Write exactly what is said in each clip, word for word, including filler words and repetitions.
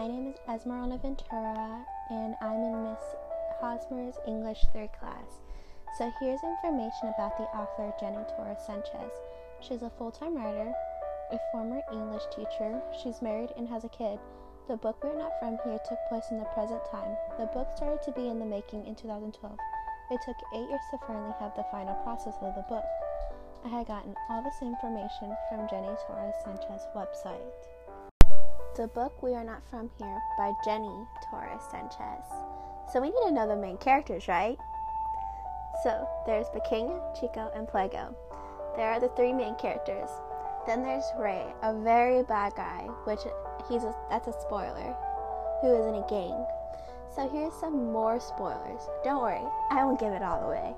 My name is Esmeralda Ventura, and I'm in Miss Hosmer's English third class. So here's information about the author Jenny Torres Sanchez. She's a full-time writer, a former English teacher. She's married and has a kid. The book We're Not From Here took place in the present time. The book started to be in the making in two thousand twelve. It took eight years to finally have the final process of the book. I had gotten all this information from Jenny Torres Sanchez's website. The book We Are Not From Here by Jenny Torres Sanchez. So we need to know the main characters, right? So there's Pequeña, Chico, and Plego. There are the three main characters. Then there's Ray, a very bad guy, which he's a, that's a spoiler, who is in a gang. So here's some more spoilers. Don't worry, I won't give it all away.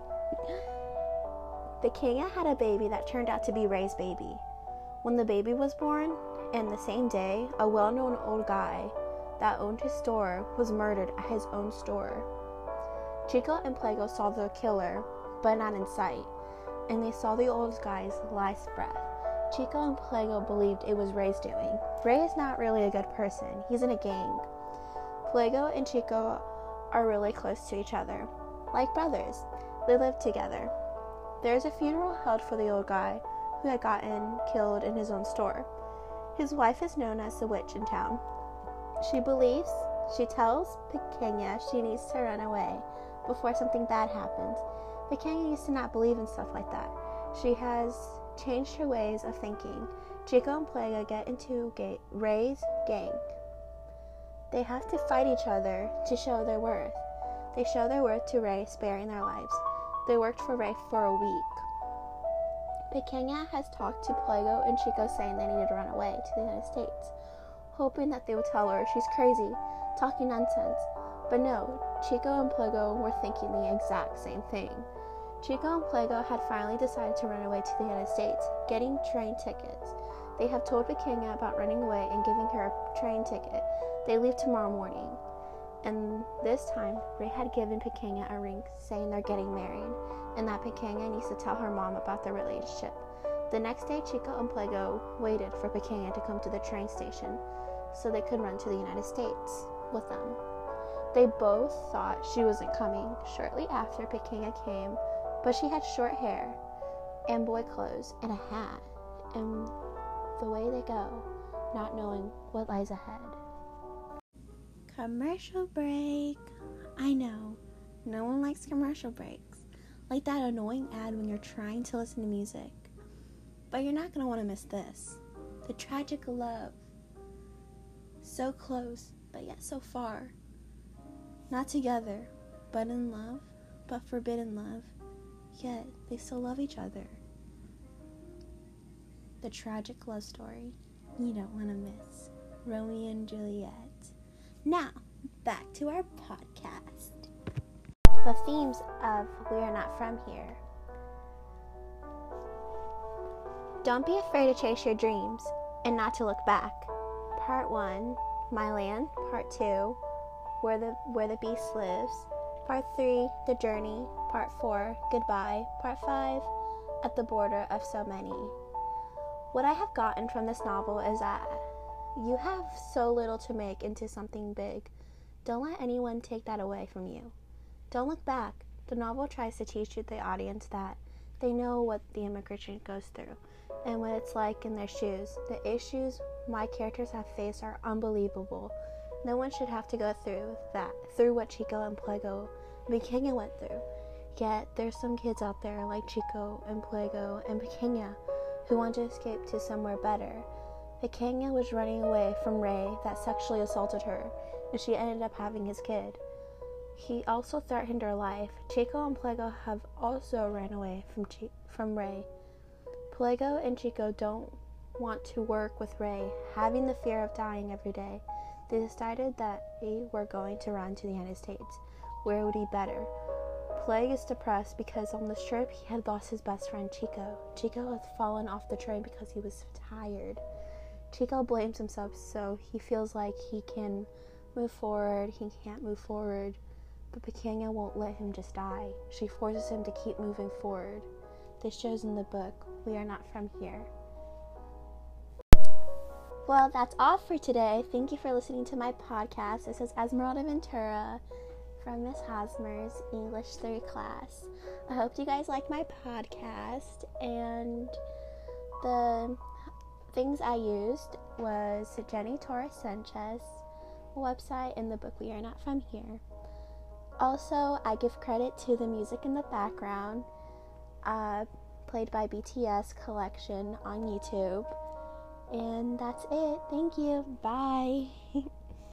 Pequeña had a baby that turned out to be Ray's baby. When the baby was born, and the same day, a well-known old guy that owned his store was murdered at his own store. Chico and Plego saw the killer, but not in sight, and they saw the old guy's last breath. Chico and Plego believed it was Ray's doing. Ray is not really a good person. He's in a gang. Plego and Chico are really close to each other, like brothers. They live together. There's a funeral held for the old guy who had gotten killed in his own store. His wife is known as the witch in town. She believes, she tells Pequeña she needs to run away before something bad happens. Pequeña used to not believe in stuff like that. She has changed her ways of thinking. Chico and Plego get into ga- Ray's gang. They have to fight each other to show their worth. They show their worth to Ray, sparing their lives. They worked for Ray for a week. Pequeña has talked to Plego and Chico saying they needed to run away to the United States, hoping that they would tell her she's crazy, talking nonsense. But no, Chico and Plego were thinking the exact same thing. Chico and Plego had finally decided to run away to the United States, getting train tickets. They have told Pequeña about running away and giving her a train ticket. They leave tomorrow morning. And this time, Ray had given Pequeña a ring saying they're getting married, and that Pequeña needs to tell her mom about their relationship. The next day, Chico and Plego waited for Pequeña to come to the train station so they could run to the United States with them. They both thought she wasn't coming. Shortly after, Pequeña came, but she had short hair and boy clothes and a hat, and the way they go, not knowing what lies ahead. Commercial break. I know, no one likes commercial breaks. Like that annoying ad when you're trying to listen to music. But you're not going to want to miss this. The tragic love. So close, but yet so far. Not together, but in love, but forbidden love. Yet they still love each other. The tragic love story you don't want to miss. Romeo and Juliet. Now, back to our podcast. The themes of We Are Not From Here. Don't be afraid to chase your dreams and not to look back. Part one, My Land. Part two, Where the Where the Beast Lives. Part three, The Journey. Part four, Goodbye. Part five, At the Border of So Many. What I have gotten from this novel is that you have so little to make into something big. Don't let anyone take that away from you. Don't look back. The novel tries to teach you, the audience, that they know what the immigration goes through and what it's like in their shoes. The issues my characters have faced are unbelievable. No one should have to go through that, through what Chico and Plego and Pequeña went through. Yet, there's some kids out there like Chico and Plego and Pequeña who want to escape to somewhere better. Pequeña was running away from Ray that sexually assaulted her, and she ended up having his kid. He also threatened her life. Chico and Plego have also ran away from Chi- from Ray. Plego and Chico don't want to work with Ray, having the fear of dying every day. They decided that they were going to run to the United States, where it would be better. Plego is depressed because on this trip he had lost his best friend Chico. Chico had fallen off the train because he was tired. Chico blames himself, so he feels like he can move forward, he can't move forward, but Pequeña won't let him just die. She forces him to keep moving forward. This shows in the book, We Are Not From Here. Well, that's all for today. Thank you for listening to my podcast. This is Esmeralda Ventura from Miss Hosmer's English three class. I hope you guys like my podcast, and the things I used was Jenny Torres Sanchez website and the book We Are Not From Here. Also, I give credit to the music in the background, uh, played by B T S Collection on YouTube. And that's it. Thank you. Bye.